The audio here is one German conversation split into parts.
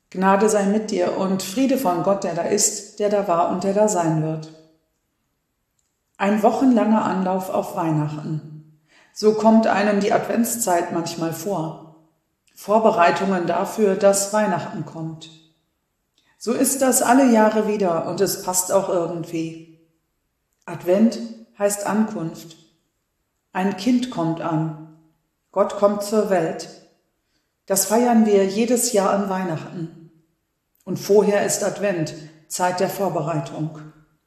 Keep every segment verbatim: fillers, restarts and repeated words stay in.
Gnade sei mit dir und Friede von Gott, der da ist, der da war und der da sein wird. Ein wochenlanger Anlauf auf Weihnachten. So kommt einem die Adventszeit manchmal vor. Vorbereitungen dafür, dass Weihnachten kommt. So ist das alle Jahre wieder und es passt auch irgendwie. Advent heißt Ankunft. Ein Kind kommt an. Gott kommt zur Welt. Das feiern wir jedes Jahr an Weihnachten. Und vorher ist Advent, Zeit der Vorbereitung.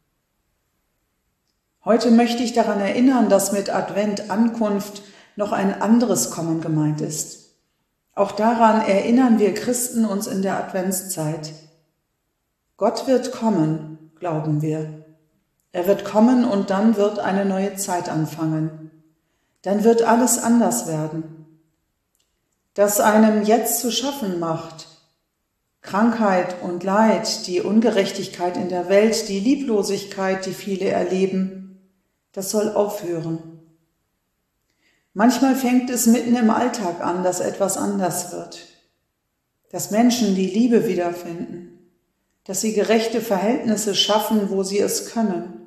Heute möchte ich daran erinnern, dass mit Advent Ankunft noch ein anderes Kommen gemeint ist. Auch daran erinnern wir Christen uns in der Adventszeit. Gott wird kommen, glauben wir. Er wird kommen und dann wird eine neue Zeit anfangen. Dann wird alles anders werden. Das einem jetzt zu schaffen macht, Krankheit und Leid, die Ungerechtigkeit in der Welt, die Lieblosigkeit, die viele erleben, das soll aufhören. Manchmal fängt es mitten im Alltag an, dass etwas anders wird, dass Menschen die Liebe wiederfinden, dass sie gerechte Verhältnisse schaffen, wo sie es können.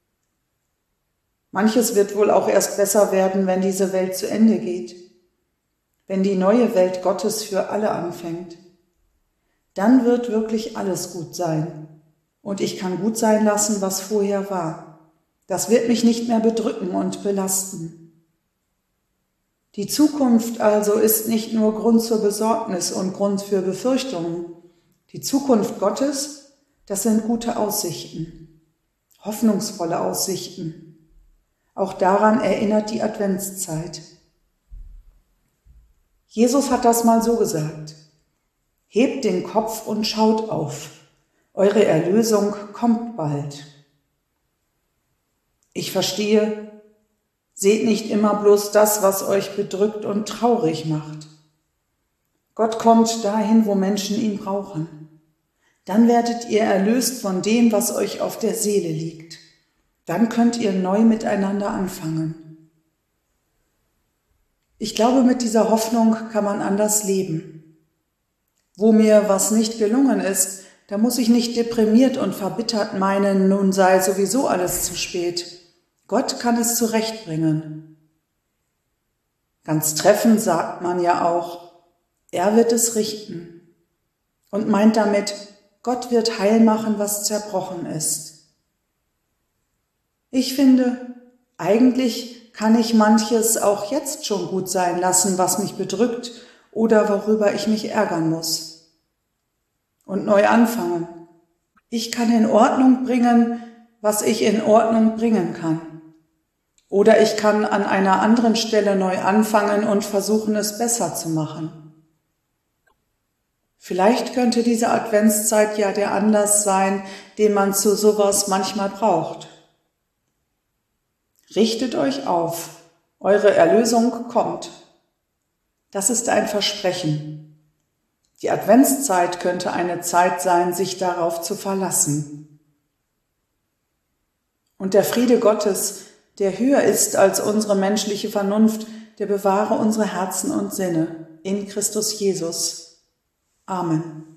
Manches wird wohl auch erst besser werden, wenn diese Welt zu Ende geht, wenn die neue Welt Gottes für alle anfängt. Dann wird wirklich alles gut sein und ich kann gut sein lassen, was vorher war. Das wird mich nicht mehr bedrücken und belasten. Die Zukunft also ist nicht nur Grund zur Besorgnis und Grund für Befürchtungen. Die Zukunft Gottes, das sind gute Aussichten, hoffnungsvolle Aussichten. Auch daran erinnert die Adventszeit. Jesus hat das mal so gesagt: Hebt den Kopf und schaut auf, eure Erlösung kommt bald. Ich verstehe, seht nicht immer bloß das, was euch bedrückt und traurig macht. Gott kommt dahin, wo Menschen ihn brauchen. Dann werdet ihr erlöst von dem, was euch auf der Seele liegt. Dann könnt ihr neu miteinander anfangen. Ich glaube, mit dieser Hoffnung kann man anders leben. Wo mir was nicht gelungen ist, da muss ich nicht deprimiert und verbittert meinen, nun sei sowieso alles zu spät. Gott kann es zurechtbringen. Ganz treffend sagt man ja auch, er wird es richten und meint damit, Gott wird heil machen, was zerbrochen ist. Ich finde, eigentlich kann ich manches auch jetzt schon gut sein lassen, was mich bedrückt oder worüber ich mich ärgern muss. Und neu anfangen. Ich kann in Ordnung bringen, was ich in Ordnung bringen kann. Oder ich kann an einer anderen Stelle neu anfangen und versuchen, es besser zu machen. Vielleicht könnte diese Adventszeit ja der Anlass sein, den man zu sowas manchmal braucht. Richtet euch auf, eure Erlösung kommt. Das ist ein Versprechen. Die Adventszeit könnte eine Zeit sein, sich darauf zu verlassen. Und der Friede Gottes, der höher ist als unsere menschliche Vernunft, der bewahre unsere Herzen und Sinne in Christus Jesus. Amen.